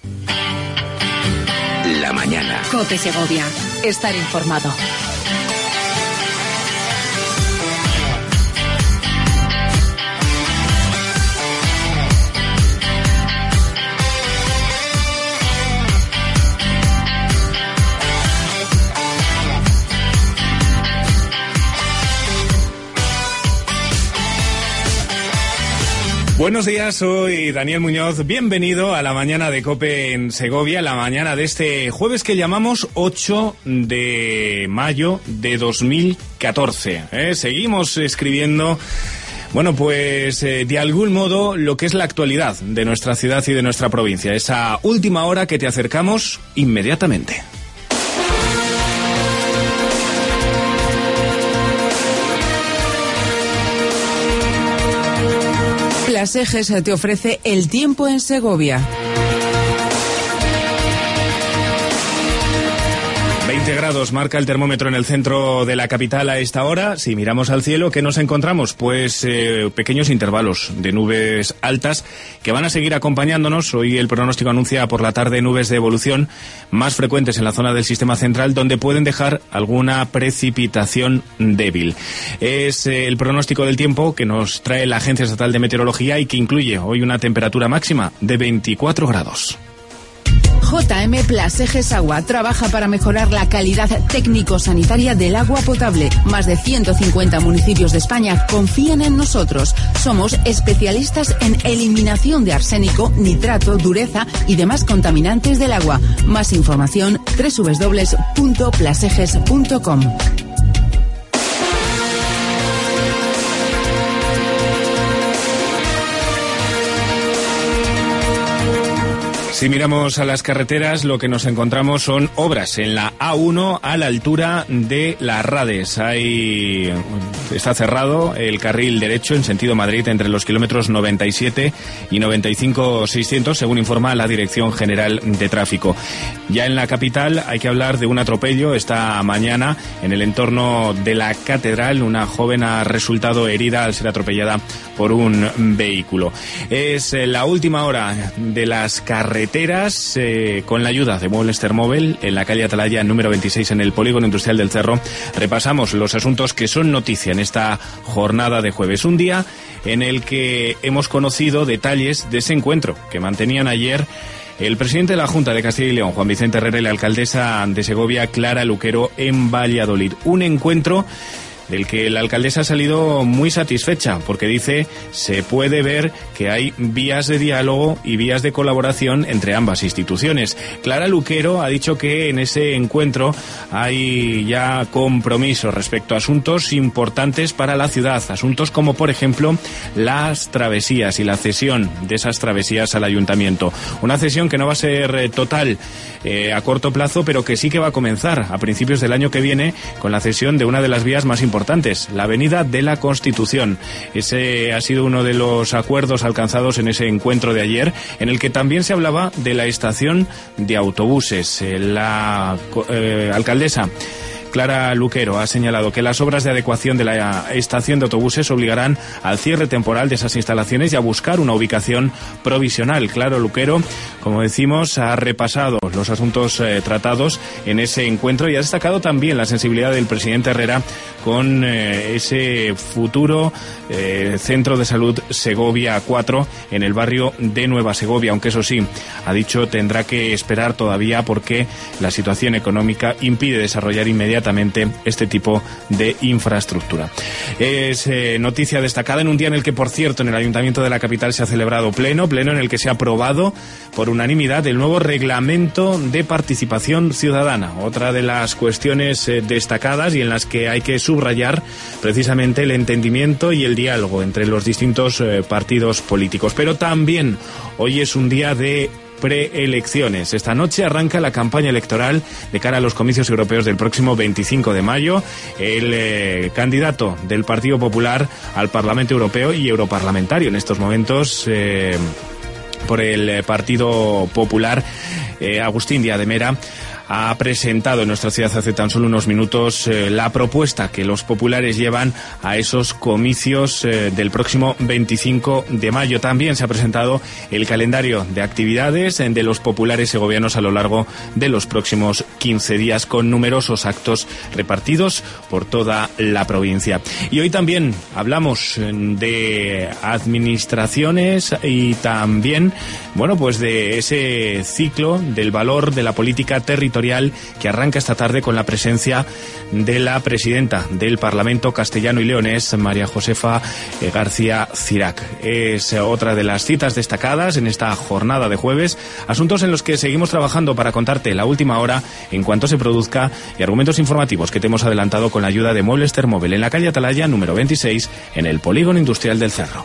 La mañana. COPE Segovia. Estar informado. Buenos días, soy Daniel Muñoz. Bienvenido a la mañana de COPE en Segovia, la mañana de este jueves que llamamos 8 de mayo de 2014. Seguimos escribiendo, bueno, pues de algún modo lo que es la actualidad de nuestra ciudad y de nuestra provincia. Esa última hora que te acercamos inmediatamente. Plaseges te ofrece el tiempo en Segovia. 20 grados marca el termómetro en el centro de la capital a esta hora. Si miramos al cielo, ¿qué nos encontramos? Pues pequeños intervalos de nubes altas que van a seguir acompañándonos. Hoy el pronóstico anuncia por la tarde nubes de evolución más frecuentes en la zona del sistema central, donde pueden dejar alguna precipitación débil. Es el pronóstico del tiempo que nos trae la Agencia Estatal de Meteorología y que incluye hoy una temperatura máxima de 24 grados. JM Plaseges Agua trabaja para mejorar la calidad técnico-sanitaria del agua potable. Más de 150 municipios de España confían en nosotros. Somos especialistas en eliminación de arsénico, nitrato, dureza y demás contaminantes del agua. Más información www.plaseges.com. Si miramos a las carreteras, lo que nos encontramos son obras en la A1 a la altura de las Rades. Está cerrado el carril derecho en sentido Madrid entre los kilómetros 97 y 95-600, según informa la Dirección General de Tráfico. Ya en la capital hay que hablar de un atropello esta mañana en el entorno de la Catedral. Una joven ha resultado herida al ser atropellada por un vehículo. Es la última hora de las carreteras con la ayuda de Muebles Termóvil en la calle Atalaya número 26 en el Polígono Industrial del Cerro. Repasamos los asuntos que son noticia en esta jornada de jueves, un día en el que hemos conocido detalles de ese encuentro que mantenían ayer el presidente de la Junta de Castilla y León, Juan Vicente Herrera, y la alcaldesa de Segovia, Clara Luquero, en Valladolid. Un encuentro del que la alcaldesa ha salido muy satisfecha, porque dice se puede ver que hay vías de diálogo y vías de colaboración entre ambas instituciones. Clara Luquero ha dicho que en ese encuentro hay ya compromisos respecto a asuntos importantes para la ciudad, asuntos como por ejemplo las travesías y la cesión de esas travesías al ayuntamiento. Una cesión que no va a ser total a corto plazo, pero que sí que va a comenzar a principios del año que viene con la cesión de una de las vías más importantes, la Avenida de la Constitución. Ese ha sido uno de los acuerdos alcanzados en ese encuentro de ayer, en el que también se hablaba de la estación de autobuses. La alcaldesa Clara Luquero ha señalado que las obras de adecuación de la estación de autobuses obligarán al cierre temporal de esas instalaciones y a buscar una ubicación provisional. Clara Luquero, como decimos, ha repasado los asuntos tratados en ese encuentro y ha destacado también la sensibilidad del presidente Herrera con ese futuro Centro de Salud Segovia 4 en el barrio de Nueva Segovia, aunque eso sí, ha dicho tendrá que esperar todavía porque la situación económica impide desarrollar inmediatamente este tipo de infraestructura. Es noticia destacada en un día en el que, por cierto, en el Ayuntamiento de la capital se ha celebrado pleno en el que se ha aprobado por unanimidad el nuevo reglamento de participación ciudadana. Otra de las cuestiones destacadas y en las que hay que subrayar precisamente el entendimiento y el diálogo entre los distintos partidos políticos. Pero también hoy es un día de preelecciones. Esta noche arranca la campaña electoral de cara a los comicios europeos del próximo 25 de mayo. El candidato del Partido Popular al Parlamento Europeo y europarlamentario en estos momentos por el Partido Popular, Agustín Díaz de Mera, ha presentado en nuestra ciudad hace tan solo unos minutos la propuesta que los populares llevan a esos comicios del próximo 25 de mayo. También se ha presentado el calendario de actividades de los populares segovianos a lo largo de los próximos 15 días, con numerosos actos repartidos por toda la provincia. Y hoy también hablamos de administraciones y también, bueno, pues de ese ciclo del valor de la política territorial que arranca esta tarde con la presencia de la presidenta del Parlamento castellano y leonés, María Josefa García Cirac. Es otra de las citas destacadas en esta jornada de jueves, asuntos en los que seguimos trabajando para contarte la última hora en cuanto se produzca y argumentos informativos que te hemos adelantado con la ayuda de Muebles Termóvil en la calle Atalaya número 26 en el Polígono Industrial del Cerro.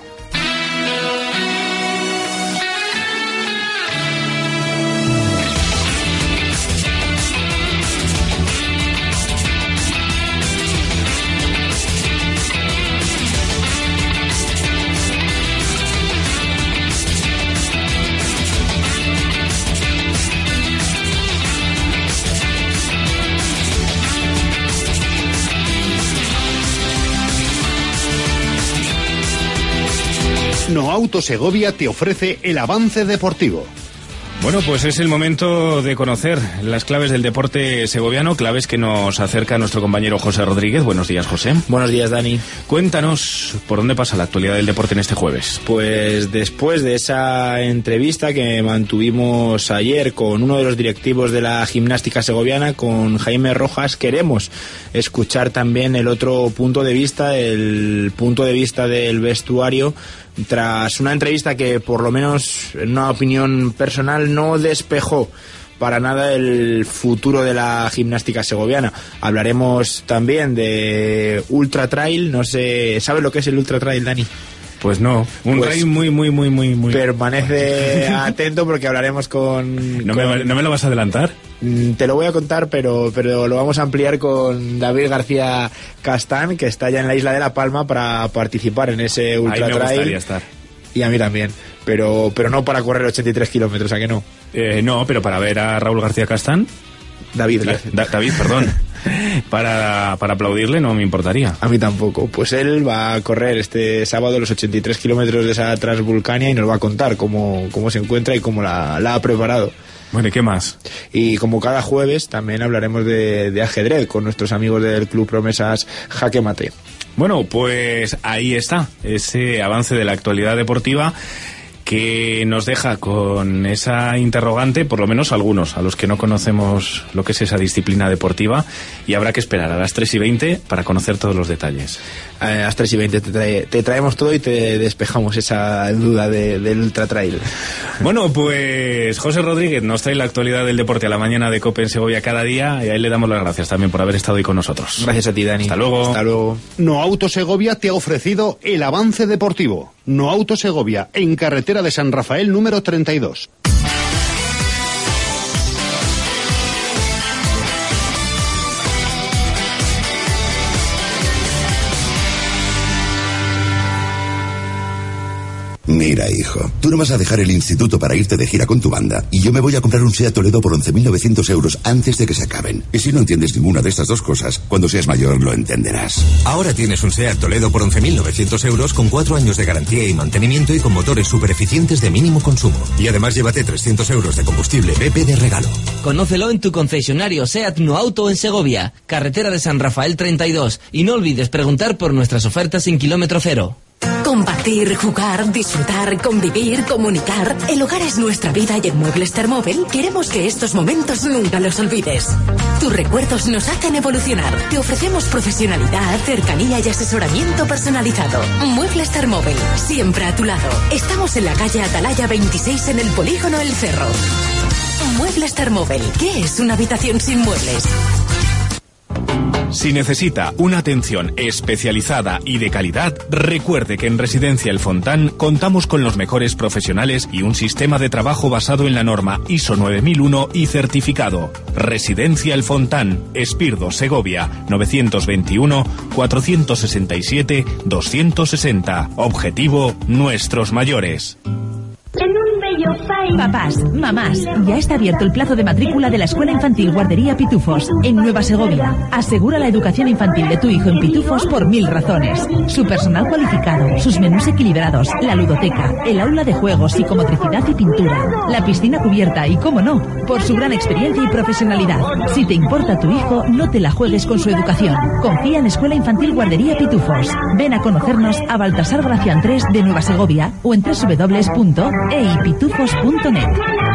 No Auto Segovia te ofrece el avance deportivo. Bueno, pues es el momento de conocer las claves del deporte segoviano, claves que nos acerca nuestro compañero José Rodríguez. Buenos días, José. Buenos días, Dani. Cuéntanos por dónde pasa la actualidad del deporte en este jueves. Pues después de esa entrevista que mantuvimos ayer con uno de los directivos de la gimnástica segoviana, con Jaime Rojas, queremos escuchar también el otro punto de vista, el punto de vista del vestuario, tras una entrevista que, por lo menos en una opinión personal, no despejó para nada el futuro de la gimnástica segoviana. Hablaremos también de Ultra Trail. No sé, ¿sabes lo que es el Ultra Trail, Dani? Pues no, un trail muy... Permanece atento porque hablaremos con... ¿No me lo vas a adelantar? Te lo voy a contar, pero lo vamos a ampliar con David García Castán, que está ya en la isla de La Palma para participar en ese Ultra Trail. Ahí me gustaría estar. estar. Y a mí también, pero no para correr 83 kilómetros, ¿a que no? No, pero para ver a Raúl García Castán. David, perdón. Para aplaudirle no me importaría. A mí tampoco. Pues él va a correr este sábado los 83 kilómetros de esa Transvulcania y nos va a contar cómo se encuentra y cómo la ha preparado. Bueno, ¿y qué más? Y como cada jueves también hablaremos de ajedrez con nuestros amigos del Club Promesas Jaque Mate. Bueno, pues ahí está ese avance de la actualidad deportiva que nos deja con esa interrogante, por lo menos algunos, a los que no conocemos lo que es esa disciplina deportiva, y habrá que esperar a las 3:20 para conocer todos los detalles. A las 3:20 te traemos todo y te despejamos esa duda del Ultra Trail. Bueno, pues José Rodríguez nos trae la actualidad del deporte a la mañana de COPE en Segovia cada día, y a él le damos las gracias también por haber estado hoy con nosotros. Gracias a ti, Dani. Hasta luego. Hasta luego. No Auto Segovia te ha ofrecido el avance deportivo. No Auto Segovia, en carretera de San Rafael número 32. Mira, hijo, tú no vas a dejar el instituto para irte de gira con tu banda y yo me voy a comprar un SEAT Toledo por 11.900 euros antes de que se acaben. Y si no entiendes ninguna de estas dos cosas, cuando seas mayor lo entenderás. Ahora tienes un SEAT Toledo por 11.900 euros con 4 años de garantía y mantenimiento y con motores súper eficientes de mínimo consumo. Y además llévate 300 euros de combustible BP de regalo. Conócelo en tu concesionario SEAT No Auto en Segovia, carretera de San Rafael 32. Y no olvides preguntar por nuestras ofertas sin kilómetro cero. Compartir, jugar, disfrutar, convivir, comunicar. El hogar es nuestra vida y en Muebles Termóvil queremos que estos momentos nunca los olvides. Tus recuerdos nos hacen evolucionar. Te ofrecemos profesionalidad, cercanía y asesoramiento personalizado. Muebles Termóvil, siempre a tu lado. Estamos en la calle Atalaya 26 en el Polígono El Cerro. Muebles Termóvil, ¿qué es una habitación sin muebles? Si necesita una atención especializada y de calidad, recuerde que en Residencia El Fontán contamos con los mejores profesionales y un sistema de trabajo basado en la norma ISO 9001 y certificado. Residencia El Fontán, Espirdo, Segovia, 921-467-260. Objetivo, nuestros mayores. En un bello país Papás, mamás, ya está abierto el plazo de matrícula de la Escuela Infantil Guardería Pitufos en Nueva Segovia. Asegura la educación infantil de tu hijo en Pitufos por 1000 razones. Su personal cualificado, sus menús equilibrados, la ludoteca, el aula de juegos, psicomotricidad y pintura, la piscina cubierta y, cómo no, por su gran experiencia y profesionalidad. Si te importa tu hijo, no te la juegues con su educación. Confía en Escuela Infantil Guardería Pitufos. Ven a conocernos a Baltasar Gracián 3 de Nueva Segovia o en www.eipitufos.net.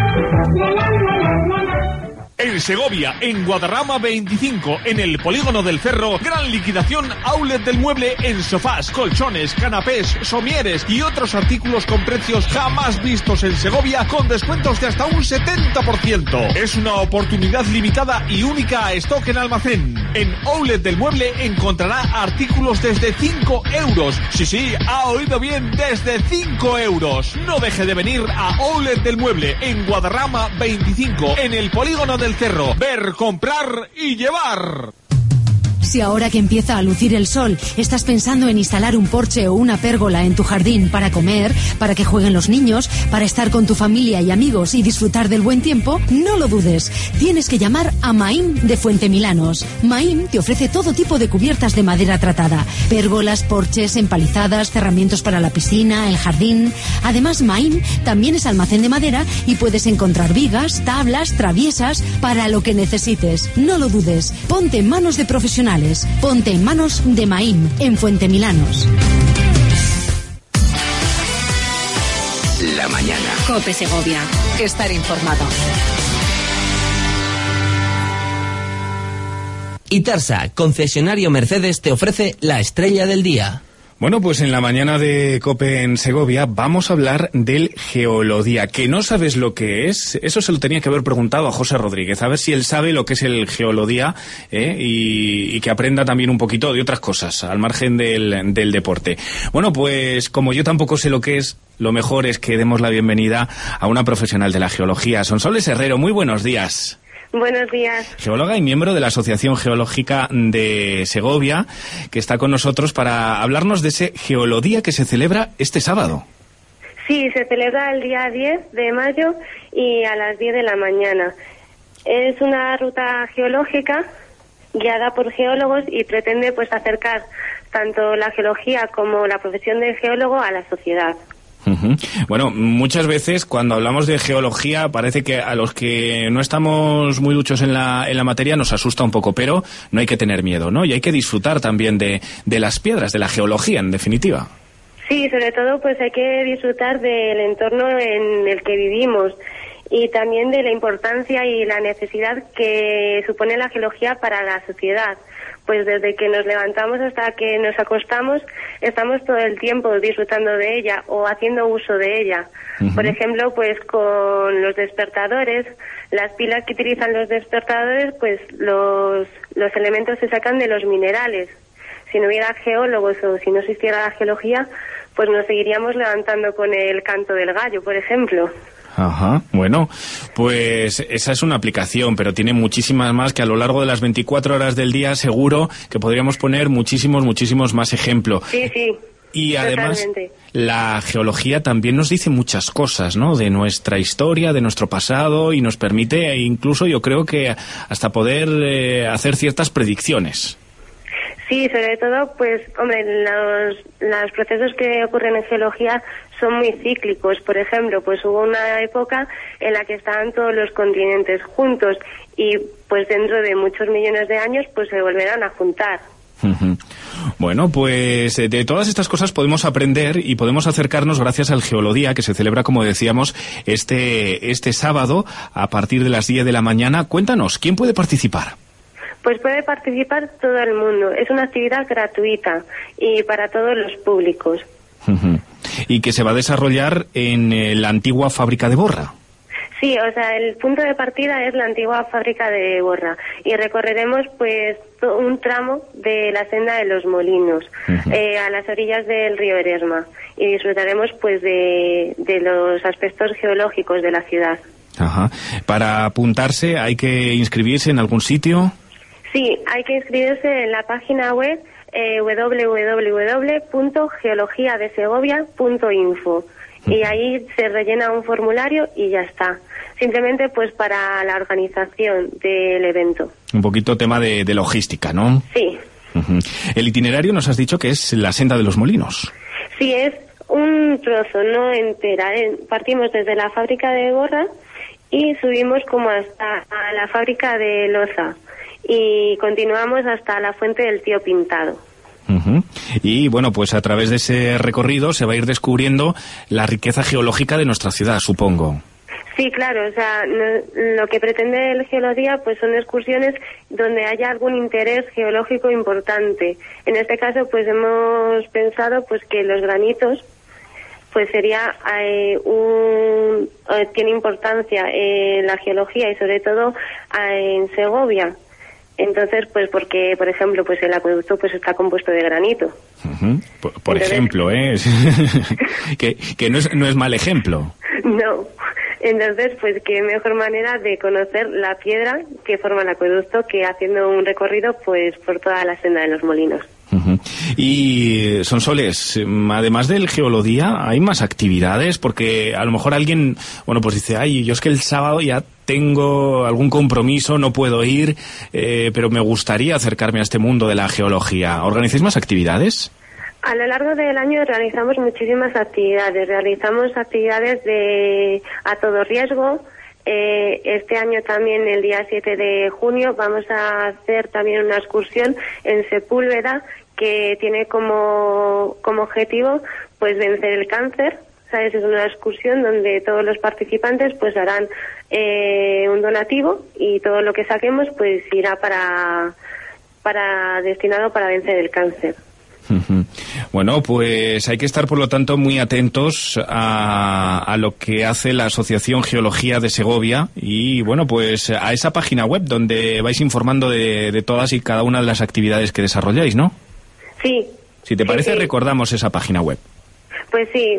En Segovia, en Guadarrama 25, en el Polígono del Cerro, gran liquidación outlet del mueble en sofás, colchones, canapés, somieres y otros artículos con precios jamás vistos en Segovia, con descuentos de hasta un 70%. Es una oportunidad limitada y única a stock en almacén. En outlet del mueble encontrará artículos desde 5 euros. Sí, ha oído bien, desde 5 euros. No deje de venir a outlet del mueble en Guadarrama 25, en el Polígono del Cerro. Ver, comprar y llevar. Si ahora que empieza a lucir el sol estás pensando en instalar un porche o una pérgola en tu jardín para comer, para que jueguen los niños, para estar con tu familia y amigos y disfrutar del buen tiempo, no lo dudes. Tienes que llamar a Maim de Fuentemilanos. Maim te ofrece todo tipo de cubiertas de madera tratada, pérgolas, porches, empalizadas, cerramientos para la piscina, el jardín. Además, Maim también es almacén de madera y puedes encontrar vigas, tablas, traviesas, para lo que necesites. No lo dudes. Ponte en manos de profesionales. Ponte en manos de Maim, en Fuentemilanos. La mañana. COPE Segovia. Estar informado. Itarsa, concesionario Mercedes, te ofrece la estrella del día. Bueno, pues en la mañana de COPE en Segovia vamos a hablar del geolodía. ¿Que no sabes lo que es? Eso se lo tenía que haber preguntado a José Rodríguez, a ver si él sabe lo que es el geolodía, y que aprenda también un poquito de otras cosas, al margen del deporte. Bueno, pues como yo tampoco sé lo que es, lo mejor es que demos la bienvenida a una profesional de la geología. Sonsoles Herrero, muy buenos días. Buenos días. Geóloga y miembro de la Asociación Geológica de Segovia, que está con nosotros para hablarnos de ese geolodía que se celebra este sábado. Sí, se celebra el día 10 de mayo y a las 10 de la mañana. Es una ruta geológica guiada por geólogos y pretende pues acercar tanto la geología como la profesión del geólogo a la sociedad. Bueno, muchas veces cuando hablamos de geología parece que a los que no estamos muy duchos en la materia nos asusta un poco, pero no hay que tener miedo, ¿no? Y hay que disfrutar también de las piedras, de la geología, en definitiva. Sí, sobre todo pues hay que disfrutar del entorno en el que vivimos y también de la importancia y la necesidad que supone la geología para la sociedad. Pues desde que nos levantamos hasta que nos acostamos, estamos todo el tiempo disfrutando de ella o haciendo uso de ella. Por ejemplo, pues con los despertadores, las pilas que utilizan los despertadores, pues los elementos se sacan de los minerales. Si no hubiera geólogos o si no existiera la geología, pues nos seguiríamos levantando con el canto del gallo, por ejemplo. Ajá, bueno, pues esa es una aplicación, pero tiene muchísimas más que a lo largo de las 24 horas del día seguro que podríamos poner muchísimos más ejemplos. Sí, sí. Y además totalmente. La geología también nos dice muchas cosas, ¿no? De nuestra historia, de nuestro pasado, y nos permite incluso, yo creo que hasta poder hacer ciertas predicciones. Sí, sobre todo, pues, hombre, los procesos que ocurren en geología son muy cíclicos. Por ejemplo, pues hubo una época en la que estaban todos los continentes juntos y, pues, dentro de muchos millones de años, pues se volverán a juntar. Bueno, pues de todas estas cosas podemos aprender y podemos acercarnos gracias al Geolodía, que se celebra, como decíamos, este sábado a partir de las 10 de la mañana. Cuéntanos, ¿quién puede participar? Pues puede participar todo el mundo. Es una actividad gratuita y para todos los públicos. Y que se va a desarrollar en la antigua fábrica de Borra. Sí, o sea, el punto de partida es la antigua fábrica de Borra y recorreremos pues un tramo de la senda de los Molinos a las orillas del río Eresma y disfrutaremos pues de los aspectos geológicos de la ciudad. Ajá. Para apuntarse hay que inscribirse en algún sitio. Sí, hay que inscribirse en la página web www.geologiadesegovia.info Y ahí se rellena un formulario y ya está. Simplemente pues para la organización del evento. Un poquito tema de logística, ¿no? Sí. El itinerario nos has dicho que es la Senda de los Molinos. Sí, es un trozo, no entera. Partimos desde la fábrica de Borra y subimos como hasta la fábrica de Loza. Y continuamos hasta la fuente del Tío Pintado. Y bueno, pues a través de ese recorrido se va a ir descubriendo la riqueza geológica de nuestra ciudad, supongo. Sí, claro, o sea, lo que pretende el Geolodía pues son excursiones donde haya algún interés geológico importante. En este caso pues hemos pensado pues que los granitos pues sería tiene importancia en la geología y sobre todo en Segovia. Entonces, pues porque, por ejemplo, pues el acueducto pues está compuesto de granito. Por entonces, ejemplo, que no es mal ejemplo. No. Entonces, pues qué mejor manera de conocer la piedra que forma el acueducto que haciendo un recorrido pues por toda la Senda de los Molinos. Y Sonsoles, además del Geolodía, ¿hay más actividades? Porque a lo mejor alguien, bueno, pues dice, ay, yo es que el sábado ya tengo algún compromiso, no puedo ir, pero me gustaría acercarme a este mundo de la geología. ¿Organizáis más actividades? A lo largo del año realizamos muchísimas actividades. Realizamos actividades a todo riesgo. Este año también, el día 7 de junio, vamos a hacer también una excursión en Sepúlveda que tiene como objetivo pues vencer el cáncer. ¿Sabes? Es una excursión donde todos los participantes pues harán un donativo y todo lo que saquemos pues irá destinado para vencer el cáncer. Bueno, pues hay que estar, por lo tanto, muy atentos a lo que hace la Asociación Geología de Segovia y, bueno, pues a esa página web donde vais informando de todas y cada una de las actividades que desarrolláis, ¿no? Sí. Si te parece, sí. Recordamos esa página web. Pues sí,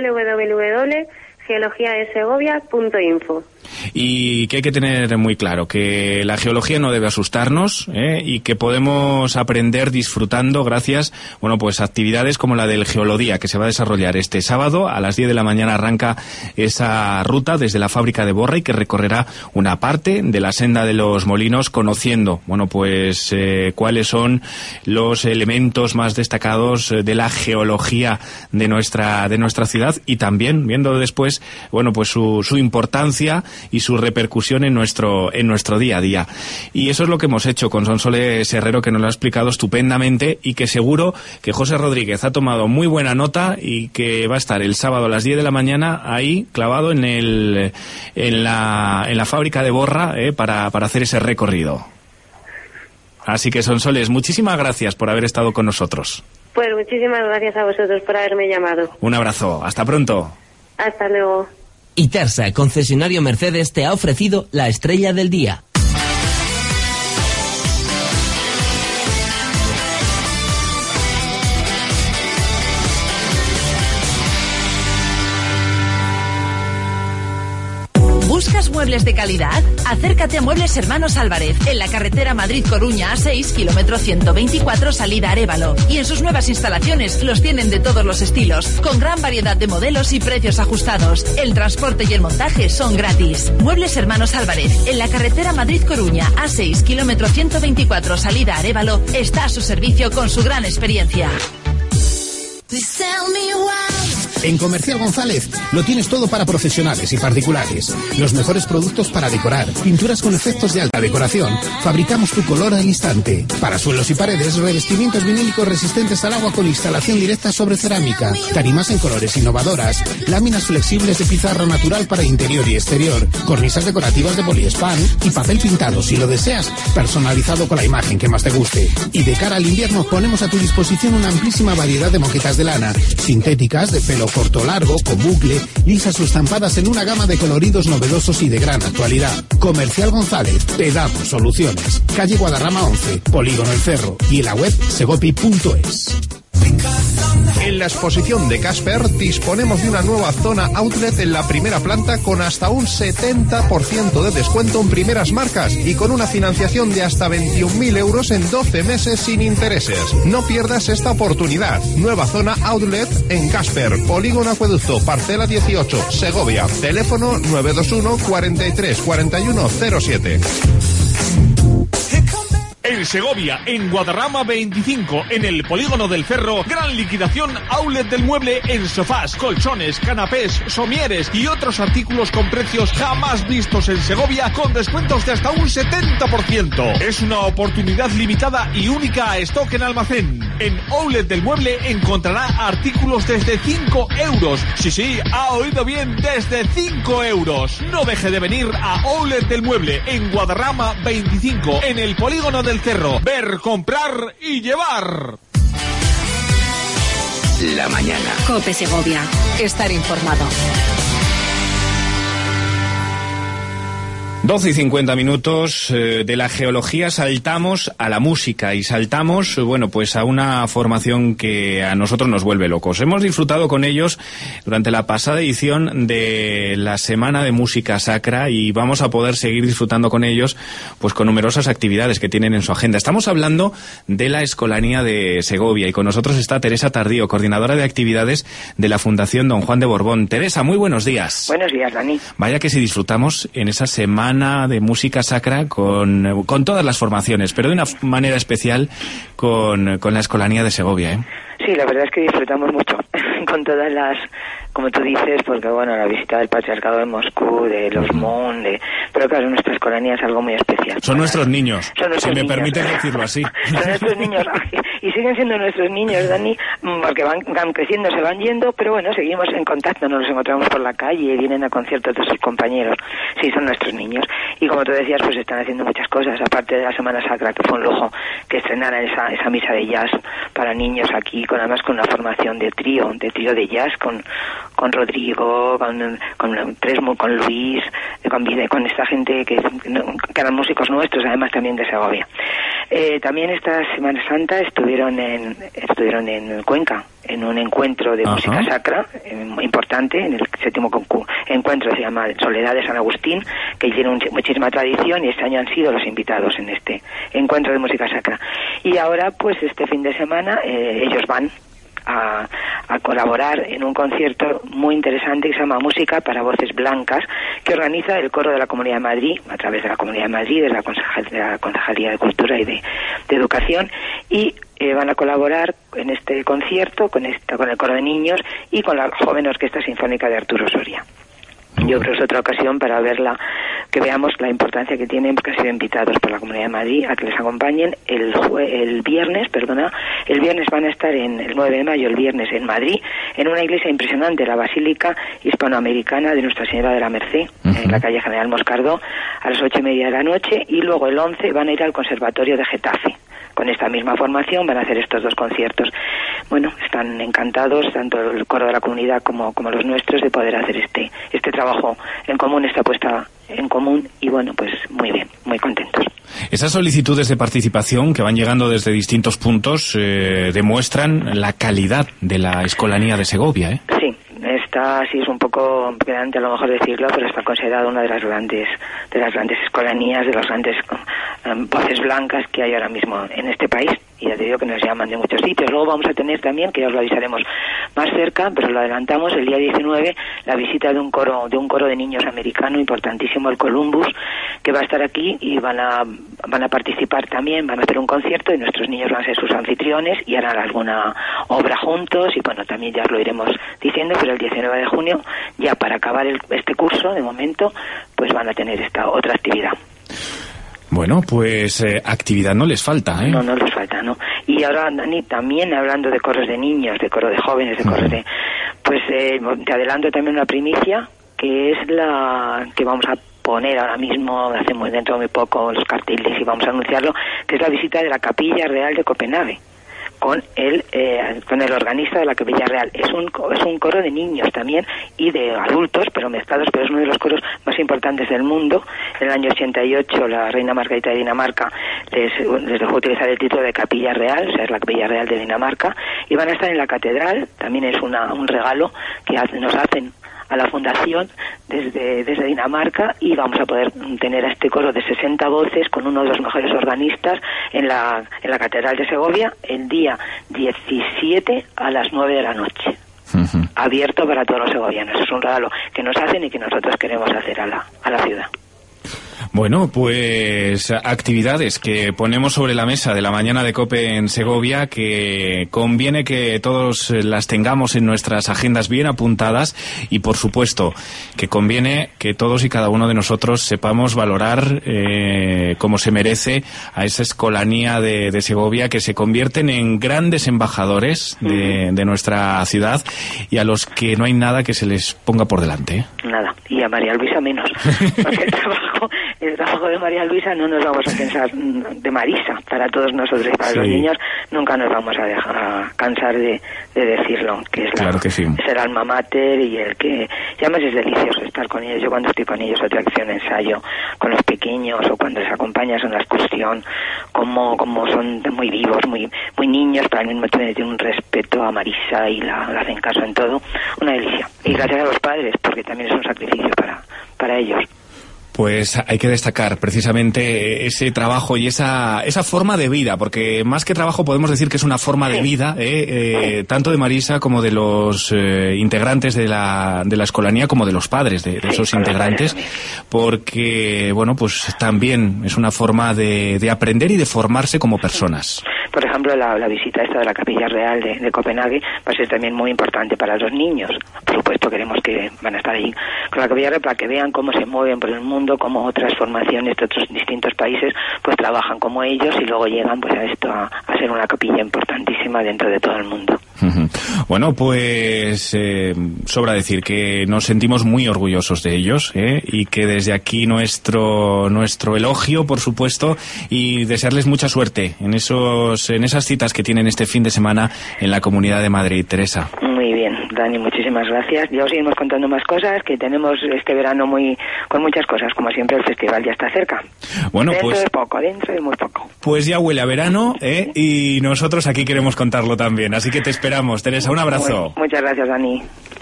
www.geologiadesegovia.info. Y que hay que tener muy claro que la geología no debe asustarnos, y que podemos aprender disfrutando gracias, bueno, pues actividades como la del Geolodía que se va a desarrollar este sábado a las 10 de la mañana. Arranca esa ruta desde la fábrica de Borra y que recorrerá una parte de la Senda de los Molinos conociendo, bueno, pues cuáles son los elementos más destacados de la geología de nuestra ciudad y también viendo después, bueno, pues su importancia y su repercusión en nuestro día a día. Y eso es lo que hemos hecho con Sonsoles Herrero, que nos lo ha explicado estupendamente y que seguro que José Rodríguez ha tomado muy buena nota y que va a estar el sábado a las 10 de la mañana ahí clavado en la fábrica de Borra para hacer ese recorrido. Así que, Sonsoles, muchísimas gracias por haber estado con nosotros. Pues muchísimas gracias a vosotros por haberme llamado. Un abrazo, hasta pronto. Hasta luego. Itarsa, concesionario Mercedes, te ha ofrecido la estrella del día. ¿Buscas muebles de calidad? Acércate a Muebles Hermanos Álvarez, en la carretera Madrid-Coruña A6, kilómetro 124, salida Arévalo. Y en sus nuevas instalaciones los tienen de todos los estilos, con gran variedad de modelos y precios ajustados. El transporte y el montaje son gratis. Muebles Hermanos Álvarez, en la carretera Madrid-Coruña A6, kilómetro 124, salida Arévalo, está a su servicio con su gran experiencia. En Comercial González lo tienes todo para profesionales y particulares. Los mejores productos para decorar, pinturas con efectos de alta decoración. Fabricamos tu color al instante. Para suelos y paredes, revestimientos vinílicos resistentes al agua con instalación directa sobre cerámica. Tarimas en colores innovadoras. Láminas flexibles de pizarra natural para interior y exterior. Cornisas decorativas de poliespan y papel pintado, si lo deseas, personalizado con la imagen que más te guste. Y de cara al invierno ponemos a tu disposición una amplísima variedad de moquetas de lana, sintéticas, de pelo corto o largo, con bucle, lisas o estampadas en una gama de coloridos novedosos y de gran actualidad. Comercial González, te damos soluciones. Calle Guadarrama 11, Polígono El Cerro y en la web segopi.es. En la exposición de Casper disponemos de una nueva zona outlet en la primera planta con hasta un 70% de descuento en primeras marcas y con una financiación de hasta 21.000 euros en 12 meses sin intereses. No pierdas esta oportunidad. Nueva zona outlet en Casper, Polígono Acueducto, parcela 18, Segovia. Teléfono 921 43 41 07. En Segovia, en Guadarrama 25, en el Polígono del Cerro, gran liquidación outlet del mueble en sofás, colchones, canapés, somieres y otros artículos con precios jamás vistos en Segovia con descuentos de hasta un 70%. Es una oportunidad limitada y única a stock en almacén. En outlet del mueble encontrará artículos desde 5 euros. Sí, ha oído bien, desde 5 euros. No deje de venir a outlet del mueble en Guadarrama 25, en el Polígono del Cerro. Ver, comprar y llevar. La mañana. COPE Segovia. Estar informado. 12 y 50 minutos. De la geología saltamos a la música y saltamos, bueno, pues a una formación que a nosotros nos vuelve locos. Hemos disfrutado con ellos durante la pasada edición de la Semana de Música Sacra y vamos a poder seguir disfrutando con ellos, pues con numerosas actividades que tienen en su agenda. Estamos hablando de la Escolanía de Segovia y con nosotros está Teresa Tardío, coordinadora de actividades de la Fundación Don Juan de Borbón. Teresa, muy buenos días. Buenos días, Dani. Vaya que si disfrutamos en esa Semana de Música Sacra con todas las formaciones, pero de una manera especial con la Escolanía de Segovia, ¿eh? Sí, la verdad es que disfrutamos mucho con todas las, como tú dices, porque bueno, la visita del Patriarcado de Moscú, de los Moon, pero claro, nuestra Escolanía es algo muy especial. Son nuestros niños, si me permites decirlo así. Son nuestros niños, y siguen siendo nuestros niños, Dani, porque van creciendo, se van yendo, pero bueno, seguimos en contacto, nos los encontramos por la calle, vienen a conciertos de sus compañeros. Sí, son nuestros niños. Y como tú decías, pues están haciendo muchas cosas, aparte de la Semana Sacra, que fue un lujo que estrenaran esa misa de jazz para niños aquí, además con una formación de trío de jazz, con Rodrigo, con Luis, con esta gente que eran músicos nuestros, además también de Segovia. También esta Semana Santa estuvieron en Cuenca, en un encuentro de música sacra importante, en el 7º encuentro, se llama Soledad de San Agustín, que tiene muchísima tradición y este año han sido los invitados en este encuentro de música sacra. Y ahora, pues este fin de semana, ellos van a colaborar en un concierto muy interesante que se llama Música para Voces Blancas, que organiza el Coro de la Comunidad de Madrid, a través de la Comunidad de Madrid, de la Concejalía de Cultura y de Educación, y van a colaborar en este concierto con el Coro de Niños y con la Joven Orquesta Sinfónica de Arturo Soria. Yo creo que es otra ocasión para que veamos la importancia que tienen, porque han sido invitados por la Comunidad de Madrid a que les acompañen el viernes van a estar el 9 de mayo, el viernes en Madrid, en una iglesia impresionante, la Basílica Hispanoamericana de Nuestra Señora de la Merced, en la calle General Moscardó, a las 8:30 de la noche, y luego el 11 van a ir al Conservatorio de Getafe. Con esta misma formación van a hacer estos dos conciertos. Bueno, están encantados, tanto el coro de la comunidad como los nuestros, de poder hacer este trabajo en común, esta apuesta en común, y bueno, pues muy bien, muy contentos. Esas solicitudes de participación que van llegando desde distintos puntos demuestran la calidad de la Escolanía de Segovia, ¿eh? Sí. Esta sí es un poco pedante a lo mejor decirlo, pero está considerada una de las grandes escolanías, de las grandes voces blancas que hay ahora mismo en este país. Y ya te digo que nos llaman de muchos sitios. Luego vamos a tener también, que ya os lo avisaremos más cerca, pero lo adelantamos, el día 19, la visita de un coro de niños americano importantísimo, el Columbus, que va a estar aquí y van a participar también, van a hacer un concierto y nuestros niños van a ser sus anfitriones y harán alguna obra juntos, y bueno, también ya os lo iremos diciendo, pero el 19 de junio, ya para acabar este curso, de momento, pues van a tener esta otra actividad. Bueno, pues actividad no les falta, ¿eh? No les falta, ¿no? Y ahora, Dani, también hablando de coros de niños, de coro de jóvenes, de coros de... Pues te adelanto también una primicia, que es la que vamos a poner ahora mismo, hacemos dentro de muy poco los carteles y vamos a anunciarlo, que es la visita de la Capilla Real de Copenhague, con el organista de la Capilla Real. Es un coro de niños también y de adultos, pero mezclados, pero es uno de los coros más importantes del mundo. En el año 88 la reina Margarita de Dinamarca les dejo utilizar el título de Capilla Real, o sea, es la Capilla Real de Dinamarca, y van a estar en la catedral. También es un regalo que nos hacen a la fundación desde Dinamarca, y vamos a poder tener a este coro de 60 voces con uno de los mejores organistas en la catedral de Segovia el día 17 a las 9 de la noche. Abierto para todos los segovianos. Es un regalo que nos hacen y que nosotros queremos hacer a la ciudad. Bueno, pues actividades que ponemos sobre la mesa de la mañana de COPE en Segovia, que conviene que todos las tengamos en nuestras agendas bien apuntadas, y por supuesto que conviene que todos y cada uno de nosotros sepamos valorar como se merece a esa escolanía de Segovia, que se convierten en grandes embajadores de nuestra ciudad, y a los que no hay nada que se les ponga por delante. Nada, y a María Luisa menos, porque el trabajo de María Luisa no nos vamos a cansar, de Marisa, para todos nosotros y para los niños, nunca nos vamos a cansar de decirlo, que es, es el alma mater, y el que, y además es delicioso estar con ellos. Yo cuando estoy con ellos, otra acción de ensayo con los pequeños, o cuando les acompañas en la excursión, como son muy vivos, muy niños, pero al mismo tiempo tienen un respeto a Marisa y la hacen caso en todo. Una delicia. Y gracias a los padres, porque también es un sacrificio para ellos. Pues hay que destacar precisamente ese trabajo y esa forma de vida, porque más que trabajo podemos decir que es una forma de vida, tanto de Marisa como de los integrantes de la escolanía, como de los padres de esos integrantes, porque, bueno, pues también es una forma de aprender y de formarse como personas. Por ejemplo, la visita esta de la Capilla Real de Copenhague va a ser también muy importante para los niños. Por supuesto, queremos que van a estar ahí con la Capilla Real para que vean cómo se mueven por el mundo, cómo otras formaciones de otros distintos países pues trabajan como ellos, y luego llegan pues a ser una capilla importantísima dentro de todo el mundo. Bueno, pues sobra decir que nos sentimos muy orgullosos de ellos, y que desde aquí nuestro elogio, por supuesto, y desearles mucha suerte en esas citas que tienen este fin de semana en la Comunidad de Madrid. Teresa. Muy bien, Dani, muchísimas gracias. Ya os seguimos contando más cosas, que tenemos este verano con muchas cosas. Como siempre, el festival ya está cerca. Bueno, dentro de muy poco. Pues ya huele a verano, y nosotros aquí queremos contarlo también. Así que te esperamos, Teresa. Un abrazo. Muchas gracias, Dani.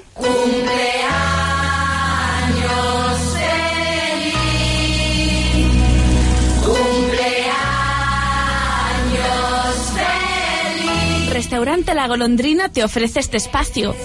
Restaurante La Golondrina te ofrece este espacio.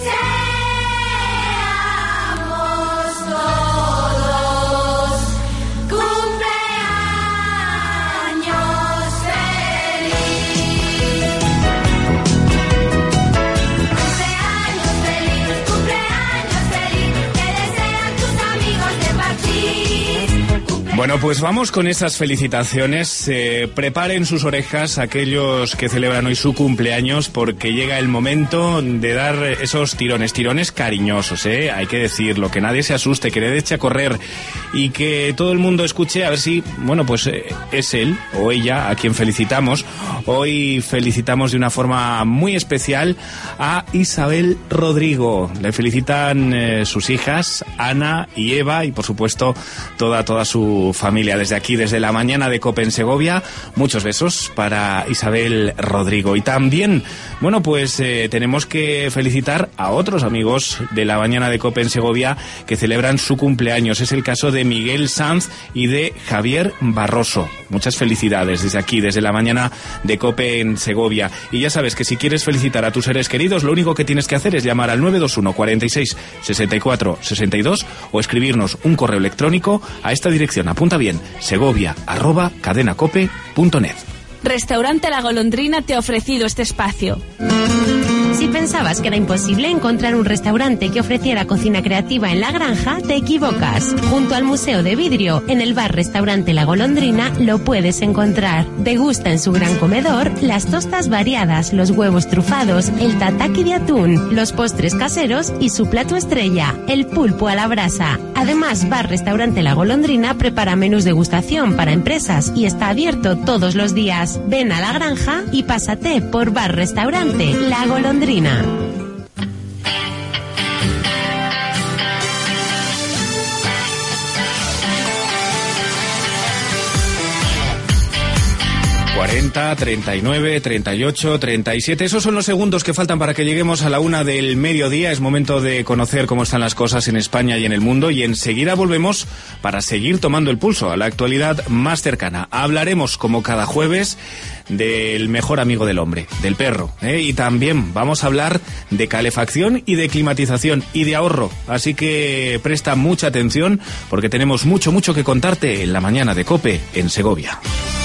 Bueno, pues vamos con esas felicitaciones. Preparen sus orejas aquellos que celebran hoy su cumpleaños, porque llega el momento de dar esos tirones cariñosos, hay que decirlo, que nadie se asuste, que le eche a correr y que todo el mundo escuche a ver si, bueno, pues es él o ella a quien felicitamos. Hoy felicitamos de una forma muy especial a Isabel Rodrigo. Le felicitan sus hijas Ana y Eva, y por supuesto toda su familia. Desde aquí, desde la mañana de COPE en Segovia, muchos besos para Isabel Rodrigo. Y también, bueno, pues tenemos que felicitar a otros amigos de la mañana de COPE en Segovia que celebran su cumpleaños. Es el caso de Miguel Sanz y de Javier Barroso. Muchas felicidades desde aquí, desde la mañana de COPE en Segovia. Y ya sabes que si quieres felicitar a tus seres queridos, lo único que tienes que hacer es llamar al 921 46 64 62 o escribirnos un correo electrónico a esta dirección. Apunta bien, segovia@cadenacope.net. Restaurante La Golondrina te ha ofrecido este espacio. Si pensabas que era imposible encontrar un restaurante que ofreciera cocina creativa en La Granja, te equivocas. Junto al Museo de Vidrio, en el bar-restaurante La Golondrina, lo puedes encontrar. Degusta en su gran comedor las tostas variadas, los huevos trufados, el tataki de atún, los postres caseros y su plato estrella, el pulpo a la brasa. Además, bar-restaurante La Golondrina prepara menús de degustación para empresas y está abierto todos los días. Ven a La Granja y pásate por bar-restaurante La Golondrina. 30, 39, 38, 37. Esos son los segundos que faltan para que lleguemos a la 1 del mediodía. Es momento de conocer cómo están las cosas en España y en el mundo, y enseguida volvemos para seguir tomando el pulso a la actualidad más cercana. Hablaremos, como cada jueves, del mejor amigo del hombre, del perro, y también vamos a hablar de calefacción y de climatización y de ahorro. Así que presta mucha atención porque tenemos mucho que contarte en la mañana de COPE en Segovia.